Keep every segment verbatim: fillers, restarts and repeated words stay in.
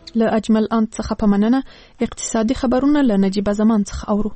له اجمل انت څخه په مننه اقتصادي خبرونه له نجيبه زمان څخه اورو.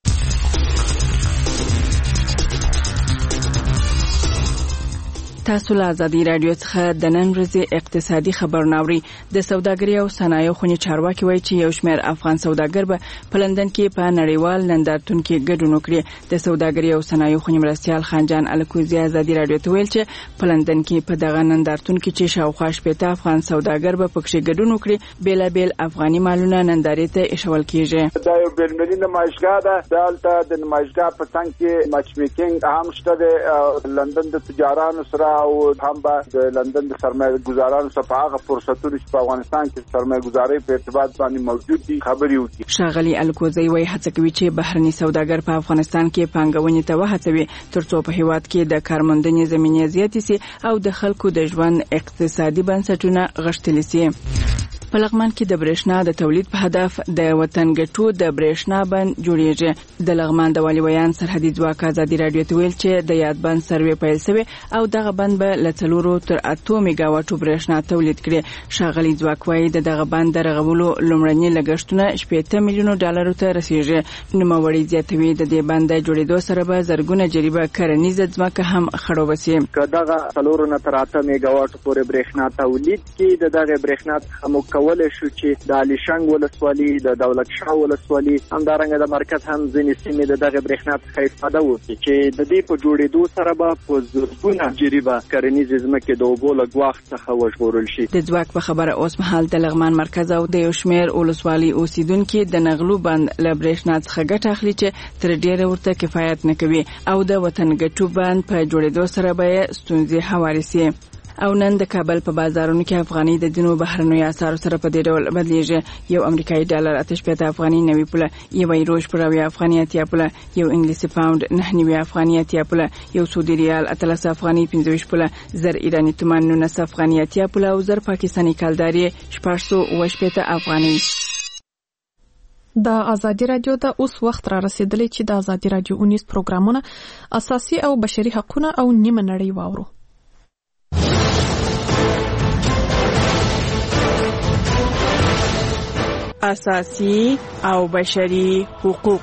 تاسو له ازادي رادیو څخه د نن ورځې اقتصادي خبرونه اورئ. د سوداګرۍ او صنایعو خونې چارواکي وایي چې یو شمېر افغان سوداګر به په لندن کې په نړیوال نندارتون کې ګډون وکړي. د سوداګرۍ او صنایعو خونې مرستیال خانجان الکوزي ازادي رادیو ته ویل چې په لندن کې په دغه نندارتون کې چې شاوخوا شپږ افغان سوداګر به پکې ګډون وکړي، بیلابیل افغاني مالونه نندارې ته ایښول کیږي. دا یو بیلملي نمایشګاه ده. دلته د نمایشګاه په څنګ کې مچ میکینګ هم شته. د لندن د تجارانو سره او هم به د لندن د سرمایه گذارانو څخه هغه فرصتونه چې په افغانستان کې سرمایه گذاري په ارتباط باندې موجود دي خبرې وکړي. ښاغلي الکوزي وايي هڅه کوي چې بهرني سوداګر په افغانستان کې پانګونې ته وهڅوي ترڅو په هیواد کې د کارموندنې زمینې زیاتې شي او د خلکو د ژوند اقتصادي بنسټونه غښتلي شي. په لغمان کې د برېښنا د تولید په هدف د وطن ګټو د برېښنا بند جوړیږي. د لغمان د والي ویان سرحدي ځواک ازادي رادیو ته ویل چې د یاد بند سروې پیل شوی او دغه بند به له څلورو تر اتو میگا واټو برېښنا تولید کړي. ښاغلي ځواک وايي د دغه بند د رغولو لومړني لګښتونه شپږ میلیونه ډالرو ته رسیږي. نوموړي زیاتوي د دې بند جوړېدو سره به زرګونه جریبه کرنیزه ځمکه هم خړوبه شي. که دغه څلورو نه تر اته میگا واټو پورې برېښنا تولید کې د دغه برېښنا څخه کولای شو چې د علي شنګ ولسوالۍ، د دولت شاه ولسوالۍ، همدارنګه د مرکز هم ځینې سیمې د دغه برېښنا څخه استفاده وکړي چې د دې په جوړېدو سره به په زرګونه جریبه کرنیزې ځمکې د اوبو له ګواښ څخه وژغورل شي. د ځواک په خبره اوس مهال د لغمان مرکز او د یو شمېر ولسوالۍ اوسیدونکو د نغلو بند له برېښنا څخه ګټه اخلي چې تر ډېره ورته کفایت نه کوي او د وطن ګټو بند په جوړېدو سره به ستونزې هوارې شي. او نن د کابل په بازارونو کې افغاني د دینو بهرنوي اسعارو سره په دې ډول بدلیږي. یو امریکایي ډالر اته شپږ افغاني نوي پوله، یو یورو شپږ افغاني اتیا پوله، یو انګلیسي پاوند نه نوي افغاني اتیا پوله، یو سعودي ریال اتلس افغاني پنځه ویشت پوله، زر ایراني تومان نولس افغاني اتیا پوله او زر پاکستاني کلداري شپږ سوه اوه شپږ افغاني. د ازادي رادیو د اوس وخت را رسیدلی چې د ازادي رادیو اونیس پروګرامونه اساسي او بشري حقوقونه او نیمه نړۍ واورو. اساسي او بشري حقوق.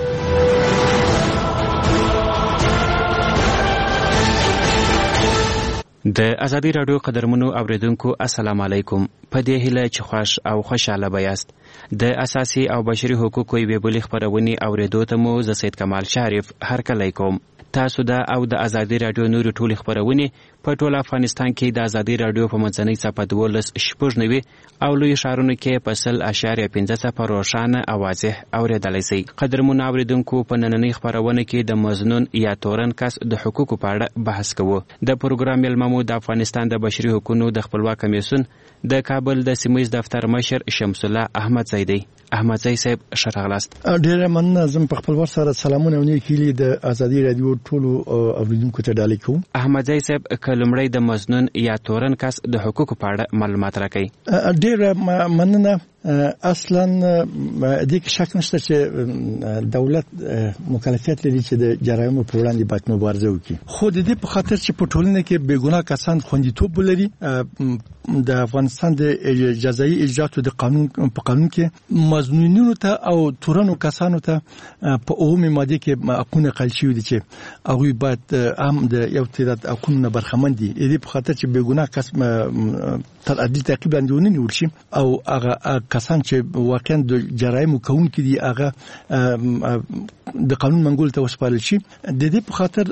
د ازادي رادیو قدرمنو اوریدونکو السلام علیکم. په دې هیله چې خوش او خوشاله بیاست. د اساسي او بشري حقوقو یوې بلې خبرونې اوریدو ته مو زه سید کمال شریف هرکلی کوم. تاسو دا او د ازادي رادیو نور ټولې خبرونه په ټول افغانستان کې د ازادي رادیو په منځنۍ صفحه دولس شپږ نوي او لوی ښارونو کې په سل اشاریه پنځه صفر روښانه او واضح اوریدلای شئ. قدرمن اوریدونکو په نننۍ خبرونه کې د مزنون یا تورن کس د حقوقو په اړه بحث کوو. د پروګرام ملممو د افغانستان د بشري حقوقو د خپلواک کمیسیون د کابل د سیمې دفتر مشر شمس الله احمد زیدی. احمد زئی صاحب شرغلاست. ډیر مننه. زم په خپل ور سره سلامونه ونی کلی د ازادي رادیو ټولو اوریدونکو ته ډالۍ کوم. احمد زئی صاحب کلمړی د مزنون یا تورن کس د حقوقو په اړه معلومات راکړي. ډیر مننه. اصلا د دې شک نشته چې دولت مکلفیت لري چې د جرایمو پر وړاندې باید مبارزه وکړي، خو د دې په خاطر چې په ټولنه کې بېګناه کسان خوندیتوب ولري د افغانستان د جزایي اجرااتو د قانون په قانون کې مزنونینو ته او تورنو کسانو ته په اومه ماده کې حقونه قل شوي دي چې هغه باید هم د یو تعداد حقوقو برخمن دي. دې په خاطر چې بېګناه کس تر عدل تعقیب لاندې ونیول شي او هغه کسان چې واقعا د جرایمو کوونکي دي هغه د قانون منګول ته وسپارل شي. د دې په خاطر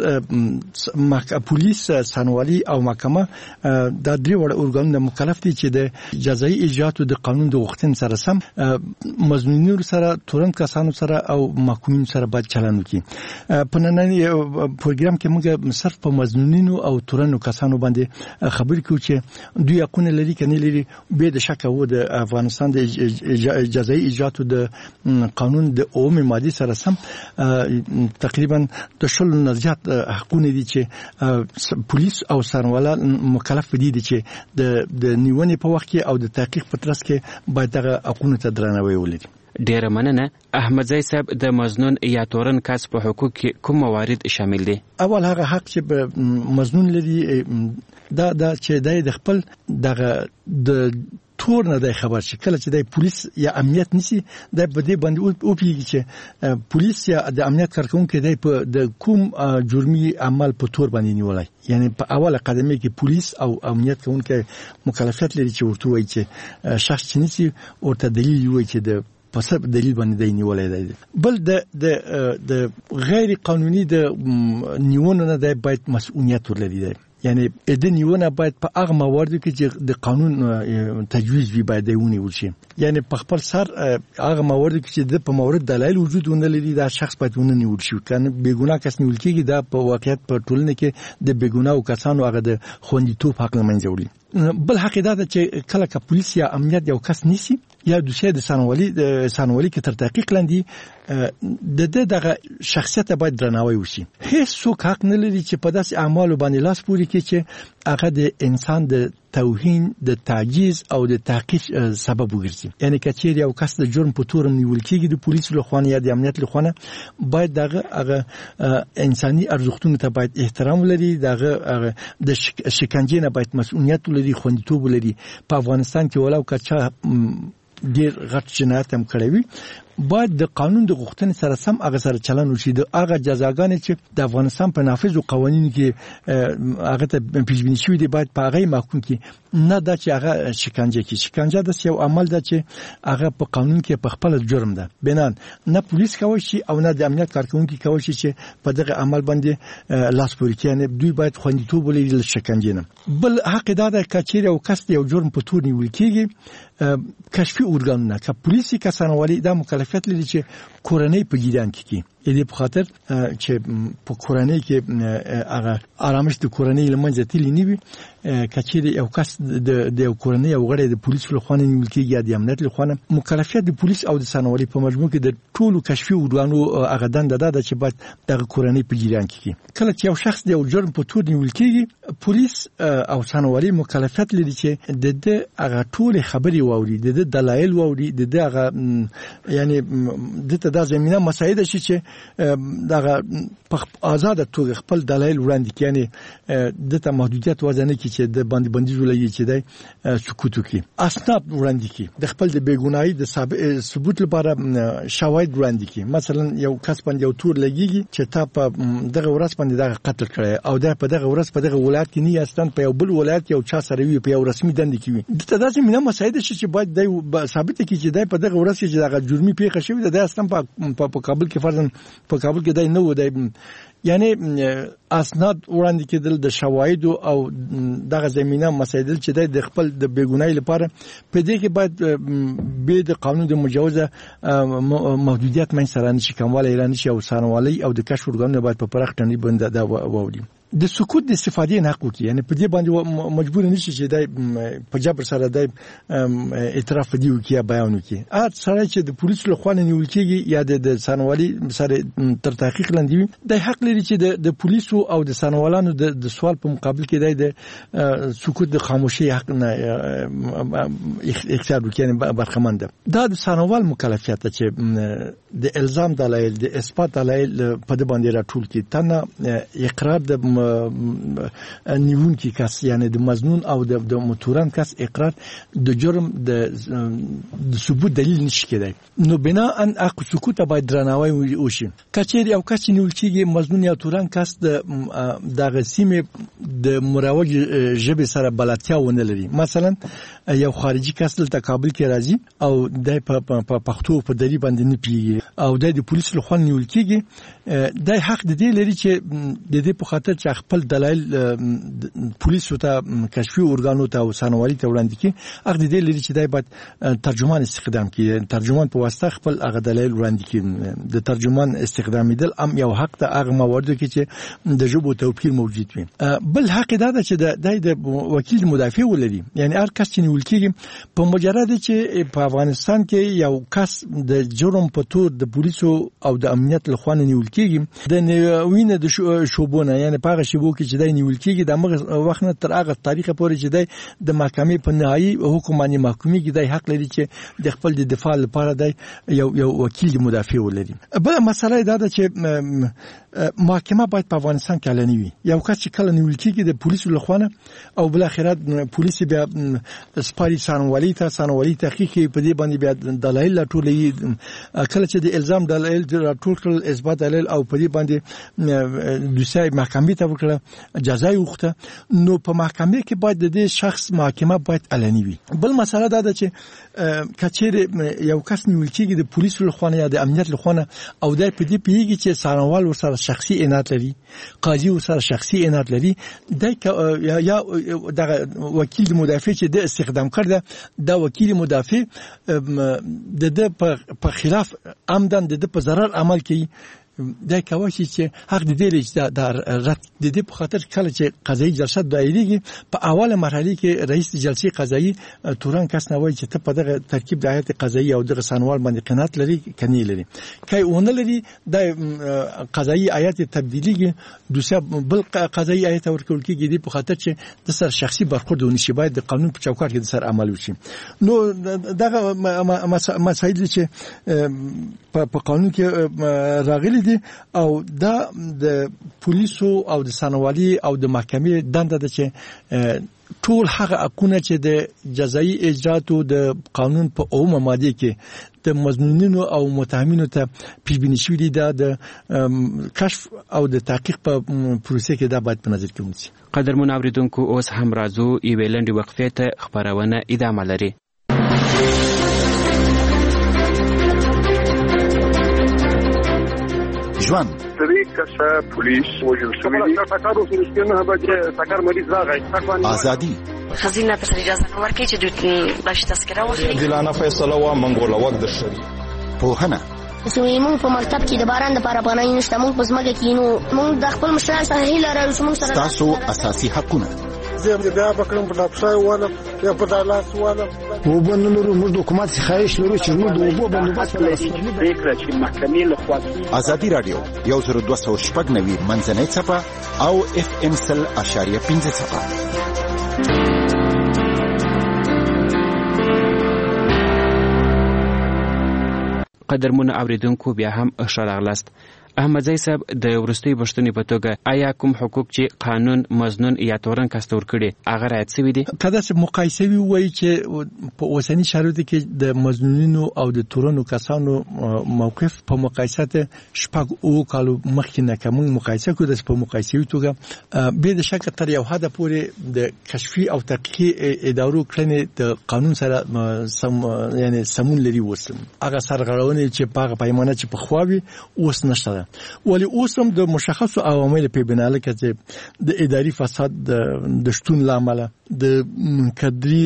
پولیس، سنوالي او محکمه د درې وړ اورګانونو مکلف دي چې د جزایي اجرااتو د قانون د غوښتنې سره سم مزنونینو سره، تورن کسانو سره او محکومینو سره باید چلند وکړي. په نننۍ پروګرام کې موږ صرف په مزنونینو او تورن کسانو باندې خبرې کوو چې دوی حقونه لري کنه لري. به د شک وو د افغانستان د جزایي اجرااتو د قانون د اومه ماده سره سم تقریبا د شل نه زیات حقونه دي چې پولیس او سرنواله مکلف دي چې د د نیونې په وخت کې او د تحقیق په ترڅ کې باید دغه حقونه ته درناوی ولري. ډیره مننه. احمد زئی صاحب د مزنون یا تورن کس په حقوق کې کوم موارد شامل دي؟ اول هغه حق چې مزنون لري دا دا چې د خپل دغه د تور نه دی خبر شي کله چې د پولیس یا امنیت نسی د بده باندې او پیږي چې پولیس یا د امنیت کارکونکو دی په د کوم جرمي عمل په تور باندې نیولای یعنی په اوله قدمه کې پولیس او امنیت کوونکو مکلفیت لري چې ورته وایي چې شخص چې نسی ورته دلیل وایي چې د په سبب دلیل باندې دی نیولای دی بل د د د غیر قانوني د نیونه نه دی باید مسؤلیت ولري دی یعنی د نیونه باید په هغه مواردو کې چې د قانون تجویز وي باید ونیول شي یعنی په خپل سر هغه مواردو کې چې د په مورد دلایل وجود ونه لري دا شخص باید ونیول شي کنه بیګناه کس نیول کېږي دا په واقعیت په ټولنه کې د بیګناه کسانو هغه د خوندیتوب حق نه منځوري بل حقیقت ده چې کله که پولیس یا امنیت یو کس نیسی یا دوسیه د سانوالي د سانوالي کې تر تحقیق لاندې د د دغه شخصیت باید درناوی وشي هیڅ څوک حق نه لري چې په داسې اعمالو باندې لاس پوري کړي چې هغه د انسان د توهین د تعجیز او د تحقیق سبب وګرځي یعنی کچیر یو کس د جرم په تور نیول کېږي د پولیسو له خوا یا د امنیت له خوا باید دغه هغه انساني ارزښتونو ته باید احترام ولري دغه د شکنجې نه باید مسؤلیت ولري خوندیتوب ولري په افغانستان کې ولو کچا ډیر غټ جنایت هم کړی وي باید د قانون د غوښتنې سره سم هغه سره چلن وشي د هغه جزاګانې چې د افغانستان په نافذ قوانینو کې هغه ته پیژبینی شوی دی باید په هغه محکوم کې نه دا چې هغه شکنجه کې شکنجه د یو عمل ده چې هغه په قانون کې په خپل جرم ده بنان نه پولیس کوي شي او نه د امنیت کارکونکو کوي شي چې په دغه عمل باندې لاس پوري کوي دوی باید خوندیتوب ولري د شکنجې نه بل حق ده کچېره او کس یو جرم په تور نیول کېږي کشفي ارګانونه که پولیسي کسانوالي د مکلفیت لري چې کورنۍ په ګیدان کې کی دې په خاطر چې په کورنۍ کې هغه آرامش د کورنۍ لمنځه تللی نیوي کچېره یو کس د د کورنۍ او غړي د پولیسو لخوا نیول کېږي د امنیت لخوا مکلفیت د پولیس او د سانوالي په مجموع کې د ټولو کشفي ارګانو هغه دنده ده چې باید د کورنۍ په ګیدان کې کی کله چې یو شخص د جرم په تور نیول کېږي پولیس او سانوالي مکلفیت لري چې د د هغه ټول خبري واوري د دلایل واوري د دغه یعنی د ته د زمينه مساعده شي چې دغه په آزاد توګه خپل دلایل وړاندې کړي یعنی د ته محدودیت وزنه کې چې د باندې باندې ولګي چې د سکوت کوي اسناد وړاندې کړي د خپل د بیګناهي د ثبوت لپاره شواهد وړاندې کړي مثلا یو کس باندې یو تور لګيږي چې تا په دغه ورځ باندې دغه قتل کړی او دا په دغه ورځ په دغه ولایت کې نه یاستان په یو بل ولایت یو چا سره وي په یو رسمي دند کې وي د ته د زمينه مساعده شي چې باید د ثابت کړي چې د په دغه ورځ کې دغه جرمي پیښه شوې ده د اصلا په په کابل کې فرضاً په کابل کې دای نه و دی یعنی اسناد وړاندې کېدل د شواهد او دغه زمينه مسایل چې د خپل د بیګونای لپاره په دې کې باید به د قانون د مجوزه محدودیت من سره نشي کومواله ایران شي او سانوالي او د کشف ورګانو باید په پرخ ټنی بنده دا ووري د سکوت د استفادې نه حق وکړي یعنی په دې باندې مجبور نشي چې د په جبر سره د اعتراف دی وکړي بیان وکړي ا سره چې د پولیسو له خوا نیول کېږي یا د سانوالي سره تر تحقیق لاندې د حق لري چې د پولیسو او د سانوالانو د سوال په مقابل کې د سکوت د خاموشي حق نه اختیار وکړي برخمن ده دا د سانوال مکلفیت چې د الزام دلایل د اثبات دلایل په دې باندې راټول کړي تنه اقرار د نیون کی کس یعنی د مظنون او د متورن کس اقرار د جرم د ثبوت دلیل نشي کېدای نو بنا ان اق سکوت باید درناوی وشي کچېر یو کس نیول کېږي مظنون یا تورن کس د دغه سیمه د مروج ژبه سره بلدتیا ونه لري مثلا یو خارجي کس د کابل کې راځي او د پښتو په دری باندې نه پیږي او د پولیسو لخوا نیول کېږي د حق د دې لري چې د دې په خاطر چې خپل دلایل پولیسو ته کشفي ارګانو ته او سانوالي ته وړاندې کړي هغه د دې لري چې دای باید ترجمان استخدام کړي ترجمان په واسطه خپل هغه دلایل وړاندې کړي د ترجمان استخدام دل ام یو حق ته هغه مواردو کې چې د ژبو توپیر موجود وي بل حق دا ده چې د وکیل مدافع ولري یعنی هر کس چې نیول کېږي په مجرد چې په افغانستان کې یو کس د جرم په تور د پولیسو او د امنیت لخوا نیول کېږي د نوینه د شوبونه یعنی په هغه شیبو کې چې د نیول کېږي د هغه وخت نه تر هغه تاریخ پورې چې د محکمې په نهایي حکم باندې محکومي کې د حق لري چې د خپل د دفاع لپاره د یو یو وکیل مدافع ولري بل مسله دا ده چې محاکمه باید په افغانستان کې اعلاني وي. یو کس چې کله نیول کېږي د پولیسو لخوا او بل اخرت پولیس بیا سپاري څارنوالۍ ته څارنوالۍ تحقیق کوي، په دې باندې بیا دلایل راټولوي. کله چې د الزام دلایل راټول کړل، اثبات دلایل او په دې باندې دوسیه محکمې ته وکړه، جزا یې وغوښته، نو په محکمې کې باید د دې شخص محاکمه باید اعلاني وي. بل مسله دا ده چې کچېرې یو کس نیول کېږي د پولیسو لخوا یا د امنیت لخوا او دا په دې پیږي چې څارنوال ورسره شخصي عنایت لري، قاضي ورسره شخصي عنایت لري، د یا د وکیل مدافع چې د استخدام کړ دا وکیل مدافع د د په خلاف عمدن د په ضرر عمل کوي، دا کوي چې حق دې لري چې دا رد د دې په خاطر کله چې قضایي جلسه دایریږي په اوله مرحله کې رئیس جلسې قضایي تورن کس نه وایي چې ته په دغه ترکیب د هیئت قضایي او دغه څارنوال باندې قناعت لري کني لري، کای ونه لري د قضایي هیئت تبدیلیږي دوسیه بل قضایي هیئت ورکول کېږي د په خاطر چې د سر شخصي برخورد ونشي، باید د قانون په چوکاټ کې د سر عمل وشي. نو دغه مسایل چې په قانون کې راغلي دي او دا د پولیسو او د څارنوالۍ او د محکمې دنده ده چې ټول هغه حقونه چې د جزایي اجراتو د قانون په اومه ماده کې د مظنونینو او متهمینو ته پیشبینی شوي دي، دا د کشف او د تحقیق په پروسه کې دا باید په نظر کې ونیسي. قدرمن اوریدونکو، اوس هم راځو یوې لنډې وقفې ته، خپرونه ادامه لري. ژوند سری کسه پولیس وجل شوی دی ټاکر اوس نه بچي ټاکر مریض راغی ازادي خزینه په اجازه ورکړي چې دوی باندې تذکره واخلي. دلانه فیصله وا منګوله وخت د شری په هنه زموږ په مکتب کې د باران د لپاره پناه نشته، موږ په ځمکه کې نو موږ د خپل مشران سره هیله لرو چې موږ سره تاسو اساسي حقونه زه بیا بکرم په افسای والا یا په دالاس والا و بنلو موږ د حکومت خواهش لرو چې موږ د وبو بندوبست لري فکر چې محکمې له خوا ازادي رادیو یو زر دوه سوه شپږ نوي منځنۍ صفه او اف ام سل اشاریه پنځه صفه. قدرمن اوریدونکو، بیا هم ښه راغلاست. احمدزی صاحب، د وروستۍ پوښتنې په توګه آیا کوم حقوق چې قانون مظنون یا تورن کس ور کړي هغه رعایت شوي دي؟ کله چې مقایسه وي وایي چې په اوسنی شرایطو کې د مظنونینو او د تورنو کسانو موقف په مقایسه شپږ او کالو مخکې نه کوم مقایسه کوي، د په مقایسوي توګه به د شک تر یو حد پورې د کشفي او تحقیقي ادارو کړنې د قانون سره سم یعنی سمون لري. وسم هغه سرغړونې چې په پیمانه چې په خواوي اوس نشته، ولی اوس هم د مشخصو عوامل په بنا لکه چې د اداري فساد د شتون لامل، د کدري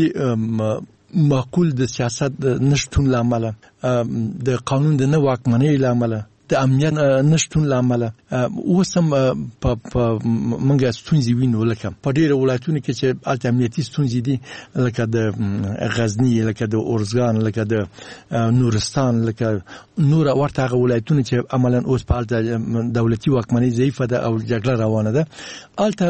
معقول د سیاست نشټون لامل، د قانون د نه واکمنۍ لامل، د امنیت نشټون لامل اوس هم په منګه ستونزې وینو، لکه په ډیرو ولایتونو کې چې الته امنیتي ستونزې دي لکه د غزنی، لکه د اورزګان، لکه د نورستان، لکه نور ورته هغه ولایتونه چې عملاً اوس په الته دولتي واکمنۍ ضعیفه ده او جګړه روانه ده، الته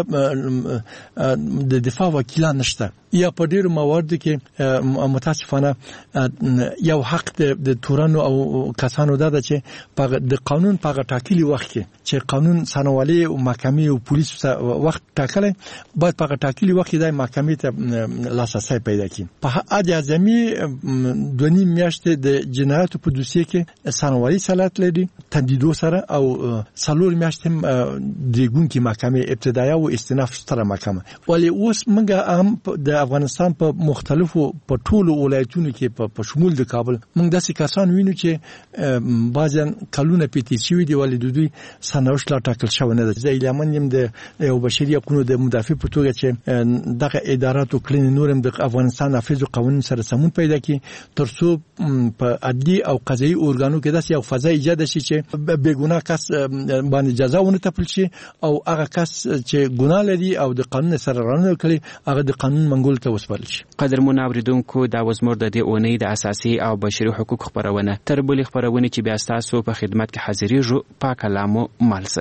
د دفاع وکیلان نشته، یا په ډیرو مواردو کې متاسفانه یو حق د تورانو او کسانو ده چې د قانون په ټاکلي وخت کې چې قانون څارنوالۍ او محکمې او پولیس وخت ټاکلی باید په ټاکلي وخت کې د محکمې ته لاسرسی پیدا کړي. په حد اعظمي دوه نیم میاشتې د جنایاتو په دوسیه کې څارنوالۍ صلاحیت لري تندیدو سره، او څلور میاشتې درېږونکې محکمې ابتدایه او استئناف ستره محکمه. ولې اوس موږ هم د افغانستان په مختلفو په ټولو ولایتونو کې په شمول د کابل موږ داسې کسان وینو چې بعضیان کلونه پیتی شوي دي، ولې د دوی سرنوشت لا ټاکل شوی نه ده. زه ایلامن یم د یو بشري حقوقو د مدافع په توګه چې دغه اداراتو کړنې نور هم د افغانستان نافذو قوانینو سره سمون پیدا کړي، تر څو په عدلي او قضایي ارګانو کې داسې یو فضا ایجاد شي چې بېګناه کس باندې جزا ونه تپل شي، او هغه کس چې ګناه لري او د قانون سره رانه کړي هغه د قانون منګول ته وسپارل شي. قدرمن اوریدونکو، دا وزمر د دې اونۍ د اساسي او بشري حقوق خبرونه. تر بلې خبرونه چې بیا تاسو په خدمت کې حاضرېږو، پاک کلامو مالسه.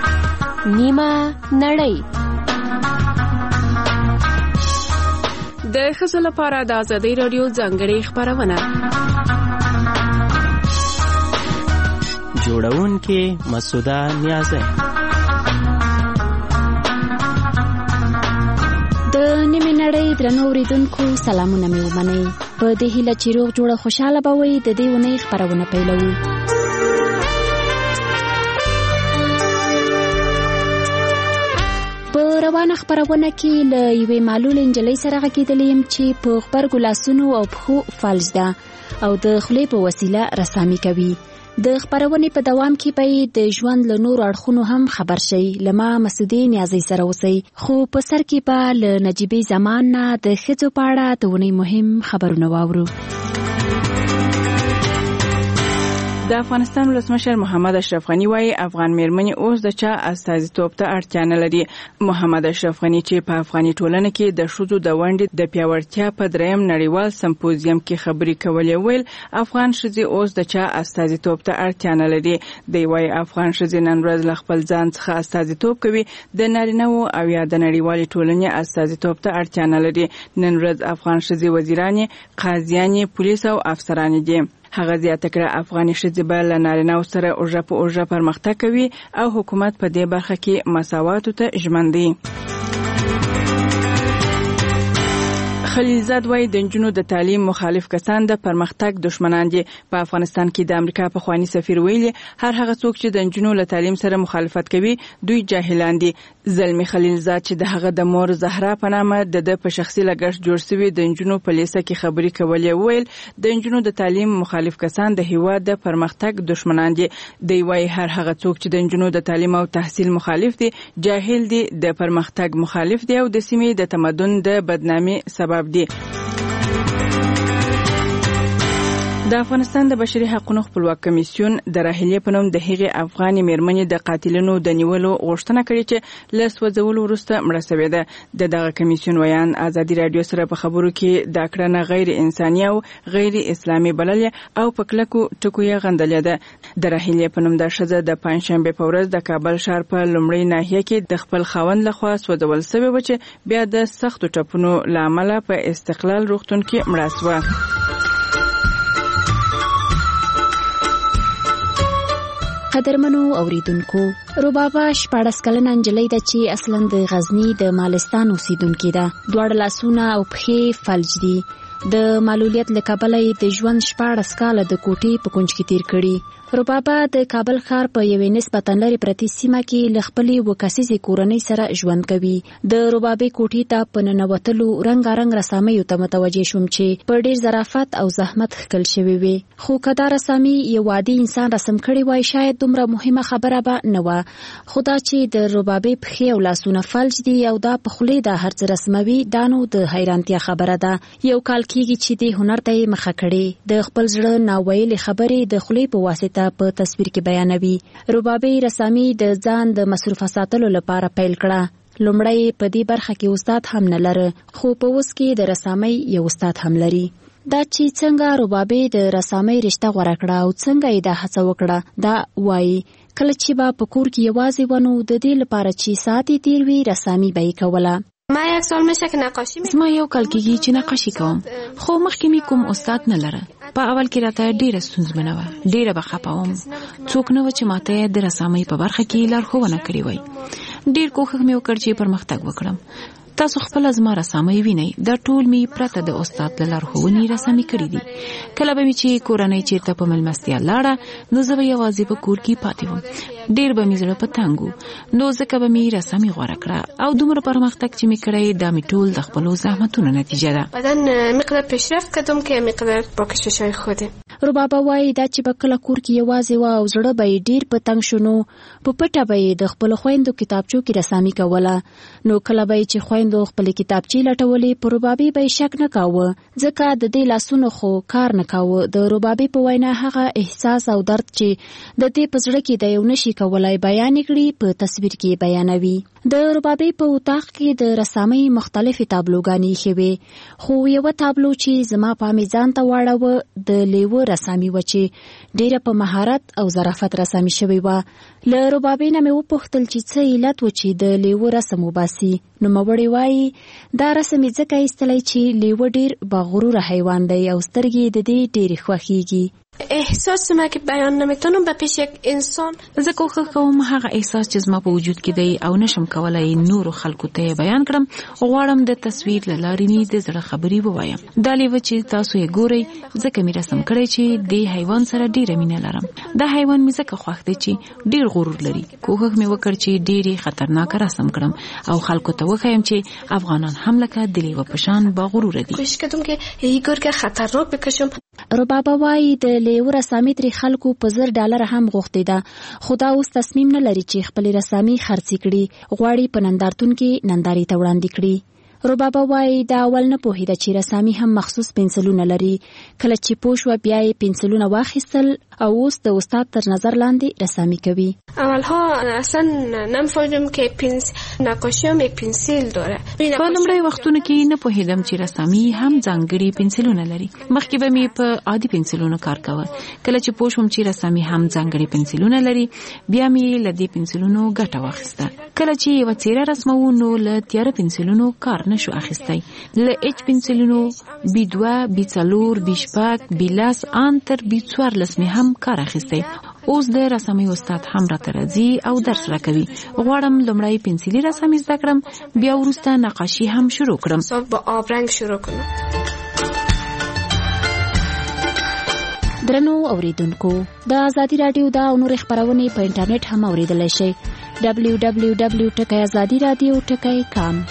نیمه نړۍ د ښځو لپاره د ازادي راډیو ځانګړې خپرونه جوړونکې مسعوده نیازی. د نیمې نړۍ درنو اوریدونکو سلامونه مې ومنئ. په دې هیله چې روغ جوړه خوشحاله به وئ. د دې اونۍ خپرونه پیلوو. په روانه خپرونه کې له یوې معلولې نجلۍ سره غږېدلی یم چې په غبرګو لاسونو او پښو فلج ده او د خولې په وسیله رسامي کوي. د خپرونې په دوام کې به د ژوند له نورو اړخونو هم خبر شئ. له ما مسعودې نیازۍ سره اوسئ. خو په سر کې به له نجیبې زمان نه د ښځو په اړه د اونۍ مهم خبرونه واورو. د افغانستان ولسمشر محمد اشرف غنی وايي افغان میرمنې اوس د چا استازیتوب ته اړتیا نه لري. محمد اشرف غنی چې په افغاني ټولنه کې د ښځو د ونډې د پیاوړتیا په دریم نړیوال سمپوزیم کې خبرې کولې ویل افغان ښځې اوس د چا استازیتوب ته اړتیا نه لري. دی وايي افغان ښځې نن ورځ له خپل ځان څخه استازیتوب کوي. د نارینه‌و او یا د نړیوالې ټولنې استازیتوب ته اړتیا نه لري. نن ورځ افغان ښځې وزیرانې، قاضیانې، پولیس او افسرانې دي. هغه زیاته کړه افغاني ښځې به له نارینه‌و سره اوږه په اوږه پرمختګ کوي او حکومت په دې برخه کې مساواتو ته ژمن دی. خلیلزاد وايي د نجونو د تعلیم مخالف کسان د پرمختګ دشمنان دي. په افغانستان کې د امریکا پخوانی سفیر ویلي هر هغه څوک چې د نجونو له تعلیم سره مخالفت کوي دوی جاهلان دي. زلمی خلیلزاد چې د هغه د مور زهرا په نامه د د په شخصي لګښت جوړ شوی د نجونو په لیسه کې خبرې کولې ویل د نجونو د تعلیم مخالف کسان د هیواد د پرمختګ دشمنان دي. دی وايي هر هغه څوک چې د نجونو د تعلیم او تحصیل مخالف دي جاهل دي، د پرمختګ مخالف دي او د سیمې د تمدن د بدنامي سبب دي. د افغانستان د بشري حقوقو خپلواک کمیسیون د راهیلې په نوم د هغې افغاني میرمنې د قاتلینو د نیولو غوښتنه کړې چې له سوځولو وروسته مړه شوې ده. د دغه کمیسیون ویان ازادي راډیو سره په خبرو کې دا کړنه غیر انساني او غیر اسلامي بللې او په کلکو ټکو یې غندلې ده. د راهیلې په نوم د ښځه د پنجشنبې په ورځ د کابل ښار په لومړۍ ناحیه کې د خپل خاوند لخوا سوځول شوې و چې بیا د سختو ټپونو له امله په استقلال روغتون کې مړه شوه. قدرمنو اوریدونکو، ربابه شپاړس کلنه نجلۍ ده چې اصلا د غزنی د مالستان اوسیدونکې ده. دواړه لاسونه او پښې فلج دي. د معلولیت له کبله د ژوند شپاړس کاله د کوټې په کونج کې تیر کړي. ربابه د کابل ښار په یوې نسبتاً لرې پرتې سیمه کې له خپلې اووه کسیزې کورنۍ سره ژوند کوي. د ربابې کوټې ته په ننوتلو رنګارنګ رسامیو ته متوجه شوم چې په ډېر ظرافت او زحمت ښکل شوې وې. خو که دا رسامي یو عادي انسان رسم کړې وای شاید دومره مهمه خبره به نه وه. خو دا چې د ربابې پښې او لاسونه فلج دي او دا په خولې دا هر څه رسموي دا نو د حیرانتیا خبره ده. یو کال کېږي چې دې هنر ته یې مخه کړې. د خپل زړه ناویلې خبرې د خولې په واسطه په تصویر کې بیانوي. ربابې رسامي د ځان د مصروفه ساتلو لپاره پیل کړه. لومړی په دې برخه کې استاد هم نه لره، خو په اوس کې د رسامۍ یو استاد هم لري. دا چې څنګه ربابې د رسامۍ رشته غوره کړه او څنګه یې دا هڅه وکړه دا وایي. کله چې به په کور کې یوازې ونو د دې لپاره چې ساعت یې تیر وي رسامي به یې کوله. ما یک سال میشه که نقاشی میکنم. زما یو کال کېږي چې نقاشي کوم، خو مخکې مې کوم استاد نه لره. په اول کې راته ډیره ستونزمنه وه، ډیره به خفه وم. څوک نه و چې ماته د رسامۍ په برخه کې لارښوونه کړې وای. ډیر کوښښ مې وکړ چې پرمختګ وکړم. تاسو خپل زما رسامۍ وینئ، دا ټول می پرته د استاد له لارښوونې رسامي کړې دي. کله به مې چې کورنۍ چیرته په مېلمستیا لاړه نو زه به یوازې په کور کې پاتې وم. ډیر به مې زړه په تنګ و، نو ځکه به مې رسامي غوره کړه او دومره پرمختګ چې مې کړی دا مې ټول د خپلو زحمتونو نتیجه ده. بعدن مقدار پیشرفت کردم که مقدار با کشش‌های خودم. ربابه وایي دا چې به کله کور کې یوازې وه او زړه به یې ډیر په تنګ شو نو په پټه به یې د خپلو خویندو کتابچو کې رسامي کوله. نو کله به یې چې خویندو خپلې کتابچې لټولې په ربابې به یې شک نه کاوه، ځکه د دې لاسونو خو کار نه کاوه. د ربابې په وینا هغه احساس او درد چې د دې په زړه کې د یو نشي کولای بیان کړي په تصویر کې بیانوي. د ربابې په اتاق کې د رسامۍ مختلفې تابلوګانې ایښې وې، خو یوه تابلو چې زما پام یې ځان ته واړاوه د لیوه رسامي وه چې ډېره په مهارت او ظرافت رسامي شوې وه. له ربابې نه مې وپوښتل چې څه علت و چې د لیوه رسم وباسي. نوموړې وایي دا رسم یې ځکه ایستلی چې لیوه ډېر باغروره حیوان دی او سترګې د دې ډېرې خوښیږي. احساس ما که بیان نمیتونم به پیش یک انسان زه کوښښ کوم هغه احساس چې زما په وجود کې دی او نشم کولای نورو خلکو ته بیان کړم، غواړم د تصویر له لارې مې د زړه خبرې ووایم. دا لیوه چې تاسو یې ګورئ ځکه مې رسم کړی چې د حیوان سره ډېره مینه لرم. دا حیوان مې ځکه خوښ دی چې ډېر غرور لري. کوښښ مې وکړ چې ډېرې خطرناکه رسم کړم او خلکو ته وښیم چې افغانان هم لکه د لیوه په شان باغروره دي. کوشش کردم که یه گرگ خطرناک بکشم. ربابه وایي د لیوه رسامي ترې خلکو په زر ډالره هم غوښتې ده، خو دا اوس تصمیم نه لري چې خپلې رسامي خرڅې کړي، غواړي په نندارتون کې نندارې ته وړاندې کړي. ربابه وایي دا اول نه پوهېده چې رسامي هم مخصوص پنسلونه لري. کله چې پوه شوه بیا یې پنسلونه واخیستل او اوس د استاد تر نظر لاندې رسامي کوي. اولها اصلا نمی‌فهمیدم که پنس نقاشی هم یک پنسل داره. په لومړی وختونو کې نه پوهېدم چې رسامي هم ځانګړي پنسلونه لري. مخکې به مې په عادي پنسلونو کار کاوه. کله چې پوه شوم چې رسامي هم ځانګړي پنسلونه لري بیا مې له دې پنسلونو ګټه واخیسته. کله چې یوه څېره رسموو نو له تیاره پنسلونو کار نشو اخیستی. له اچ پنسلونو بي دوه بي څلور بي شپږ بي لس ان تر بي څوارلس مې هم کار اخیستی. اوس د رسامۍ استاد هم راته راځي او درس راکوي. غواړم لومړی پنسلي رسامي زده کړم، بیا وروسته نقاشي هم شروع کړم. با آبرنګ شروع کړم. درنو اوریدونکو، د ازادي رادیو دا او نور خبرونه په انټرنیټ هم اوریدلای شئ. دبلیو دبلیو دبلیو ټکی ازادي رادیو ټکی کام.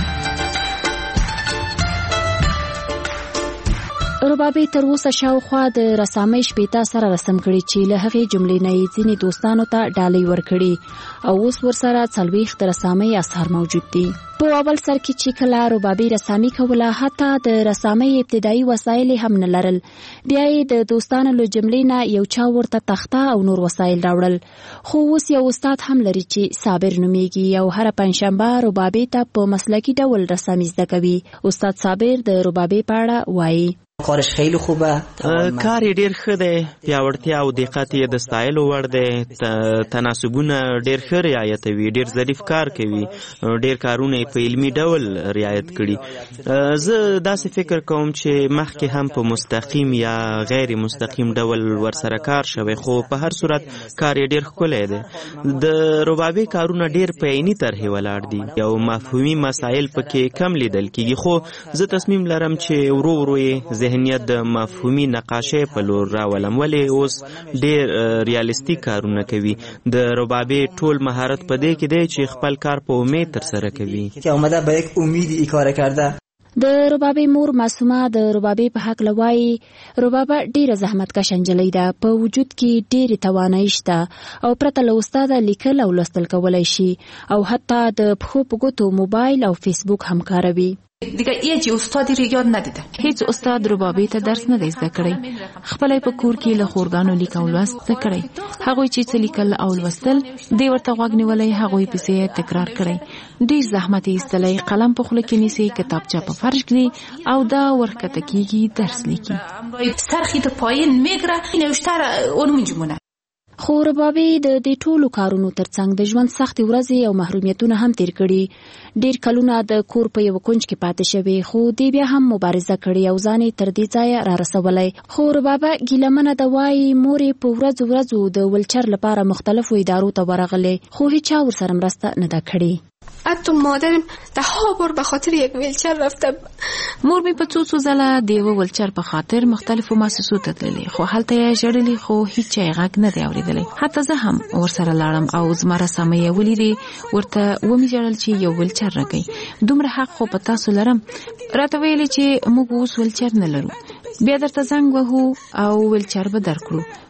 ربابې تر اوسه شاوخوا د رسامۍ شپېته سره رسم کړي چې له هغې جملې نه یې ځینې دوستانو ته ډالۍ ورکړي او اوس ورسره څلوېښت د رسامۍ اثار موجود دي. په اول سر کې چې کله ربابې رسامي کوله حتی د رسامۍ ابتدایي وسایل هم نه لرل. بیا یې د دوستانو له جملې نه یو چا ورته تخته او نور وسایل راوړل. خو اوس یو استاد هم لري چې صابر نومیږي او هره پنجشنبه ربابې ته په مسلکي ډول رسامي زده کوي. استاد صابر د ربابې په اړه وایي کارش خیلی خوبه. کار یې ډیر ښه دی، پیاوړتیا او دقت یې د ستایلو وړ دی. تناسبونه ډیر ښه رعایتوي، ډیر ظریف کار کوي، ډیر کارونه یې په علمي ډول رعایت کړي. زه داسې فکر کوم چې مخکې هم په مستقیم یا غیر مستقیم ډول ورسره کار شوی، خو په هر صورت کار یې ډیر ښکلی دی. د ربابې کارونه ډیر په عیني طرحې ولاړ دي، یو مفهومي مسایل پکې کم لیدل کیږي، خو زه تصمیم لرم چې ورو ورو یې ذهنیت د مفهومي نقاشۍ په لور راولم، ولې اوس ډېر ریالستیک کارونه کوي. د ربابې ټول مهارت په دې کې دی چې خپل کار په امید ترسره کوي. که اومده به یک امید ای کار کرده. د ربابې مور معصومه د ربابې په حق لوایي ربابه ډیره زحمتکش نجلۍ ده، په وجود کې ډیره توانایي شته او پرته له استاده لیکل او لوستل کولای شي او حتی د پښو په ګوتو موبایل او فیسبوک هم کاروي. دیگه یه جی استادی رو یاد ندیده. هیڅ استاد ربابې ته درس نه دی زده کړی. خپلای په کور کې له خورګانو لیک او لوست زده کړی. هغوی چې څه لیکل او لوستل دی ورته غوږ نیولی، هغوی پسې تکرار کړی. ډېر زحمت یې ایستلی، قلم په خوله کې نیسي، کتابچه په فرش ږدي او دا ورکته کېږي درس لیکي. سرخی د پایین میگره نوشتر اون منجمونه. خو ربابې د دې ټولو کارونو ترڅنګ د ژوند سختې ورځې او محرومیتونه هم تیر کړي. ډېر کلونه د کور په یو کونج کې پاتې شوی، خو دی بیا هم مبارزه کړې او ځان یې تر دې ځایه را رسولی. خو ربابه ګیلمنه ده، وایي مور یې په ورځو ورځو د ولچر لپاره مختلفو ادارو ته ورغلې، خو هیچا ورسره مرسته نه ده کړې. حتی مادرم ده ها بار به خاطر یک ویلچر رفته. مور می په څو څو ځله د یو ویلچر په خاطر مختلفو مؤسسو ته تللې، خو هلته یې ژړلې، خو هیڅ یې غږ نه دی اورېدلی. حتی زه هم ورسره لاړم او زما رسامۍ یې ولیدې، ورته ومې ژړل چې یو ویلچر راکوي. دومره حق خو په تاسو لرم. راته ویلې چې موږ اوس ویلچر نه لرو، بیا درته زنګ وهو او ویلچر به درکړو.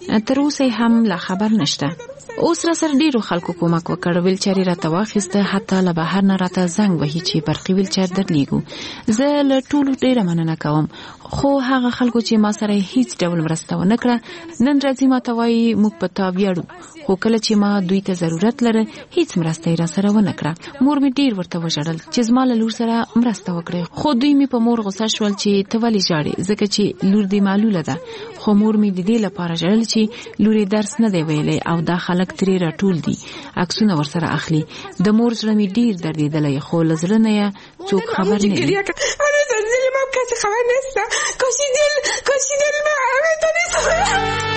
تر اوسه هم لا خبر نشته. اوس را سره ډیرو خلکو کومک وکړ، ویلچر راته واخیسته، حتی له بهر نه راته زنګ وهي چې برقي ویلچر درلیږو. زه له ټولو ډیره مننه کوم، خو هغه خلکو چې ما سره هیڅ ډول مرسته ونه کړه نن راځي ما ته وایي موږ په تا ویاړو، خو کله چې ما دوی ته ضرورت لره هیڅ مرسته یې را سره ونه کړه. مور مې ډیر ورته وژړل چې زما له لور سره مرسته وکړي، خو دوی مې په مور غوسه شول چې ته ولې ژاړې ځکه چې لور دې معلوله ده. خو مور مې د دې لپاره ژړل چې لور یې درس نه دی ویلی او دا خلک ترې راټول دي، عکسونه ورسره اخلي. د مور زړه مې ډیر دردېدلی، خو له زړه نه یې څوک خبر نه وي. کسی خبر نیست، کاشی دل کاشی دل من همه نیست.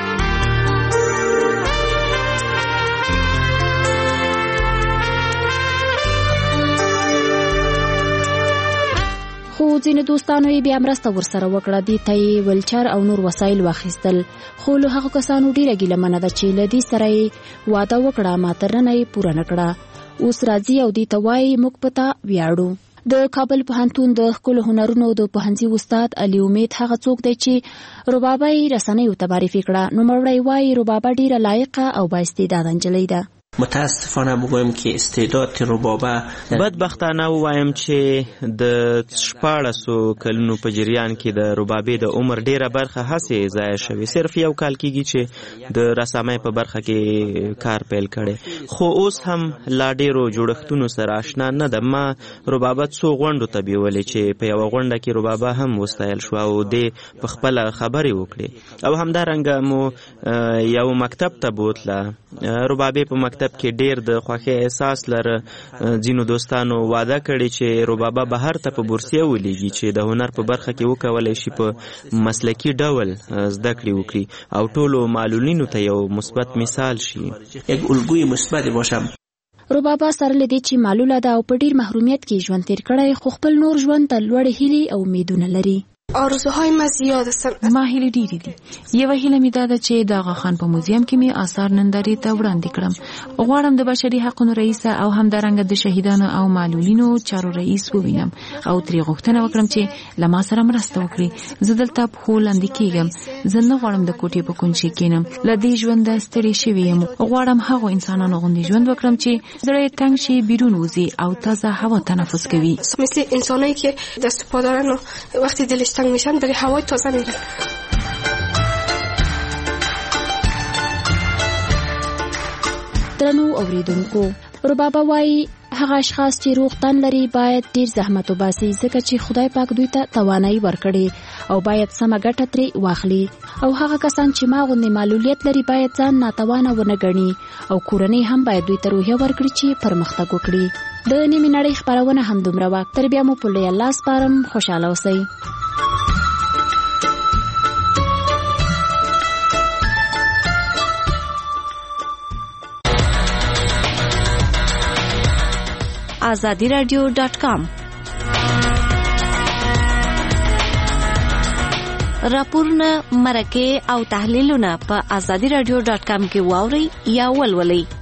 خو ځینې دوستانو یې بیا مرسته ورسره وکړه، دې ته یې ویلچر او نور وسایل واخیستل. خو له هغو کسانو ډیره ګیلمنه ده چې له دې سره یې واده وکړه ما تر ننه یې پوره نه کړه. اوس راځي او دې ته وایي موږ په تا ویاړو. د کابل پوهنتون د ښکلو هنرونو د پوهنځي استاد علي امید هغه څوک دی چې ربابه یې رسنیو ته معرفي کړه. نوموړی وایي ربابه ډیره لایقه او بااستعداده نجلۍ ده. متاسفانه بگویم که استعداد ربابه بدبختانه وایم چې د شپاړسو کلونو په جریان کې د ربابې د عمر ډیره برخه هسې ضایع شوې. صرف یو کال کېږي چې د رسامۍ په برخه کې کار پیل کړی، خو اوس هم لا ډیرو جوړښتونو سره آشنا نه ده. ما ربابه څو غونډو ته بیولې چې په یوه غونډه کې ربابه هم وستایل شوه او دې په خپله خبرې وکړې، او همدارنګه مو یو مکتب ته بوتله. ربابې په مکتب کې ډیر د خوښۍ احساس لره. ځینو دوستانو واده کړي چې ربابه بهر ته په بورسیه ولیږي چې د هنر په برخه کې وکولی شي په مسلکي ډول زده کړې وکړي او ټولو معلولینو ته یو مثبت مثال شي. یک الگوی مثبت باشم. ربابه سره له دې چې معلوله ده او په ډیر محرومیت کې ژوند تیر کړی، خو خپل نور ژوند ته لوړې هیلې او امیدونه لري. آرزوهای ما زیاد است. ما هیله ډیرې دي. یوه هیله مې دا ده چې د آغا خان په موزیم کې مې آثار نندارې ته وړاندې کړم. غواړم د بشري حقونو رئیس او همدارنګه د شهیدانو او معلولینو چارو رئیس ووینم او ترې غوښتنه وکړم چې له ما سره مرسته وکړي. زه دلته پښو لاندې کېږم، زه نه غواړم د کوټې په کونج کې کېنم، له دې ژونده ستړې شوې یم. غواړم هغو انسانانو غوندې ژوند وکړم چې زړه یې تنګ شي، بیرون وځي او تازه هوا تنفس کوي. مثل انسانایی که دست و پا دارن و وقتی دلش تنگ میشن برای هوای تازه میرن. درنو اوریدونکو، ربابه وایي هغه اشخاص چې روغ تن لري باید ډیر زحمت وباسي ځکه چې خدای پاک دوی ته توانایي ورکړي او باید سمه ګټه ترې واخلي، او هغه کسان چې ما غوندې معلولیت لري باید ځان ناتوانه ونه ګڼي او کورنۍ هم باید دوی ته روحیه ورکړي چې پرمختګ وکړي. د نیمې نړۍ خپرونه همدومره وه. تر بیا مو په لوی الله سپارم. خوشحاله اوسئ. آزادی رادیو ډاټ کام راپورونه، مرکې او تحلیلونه په آزادی رادیو ډاټ کام کې واورئ یا ولولئ.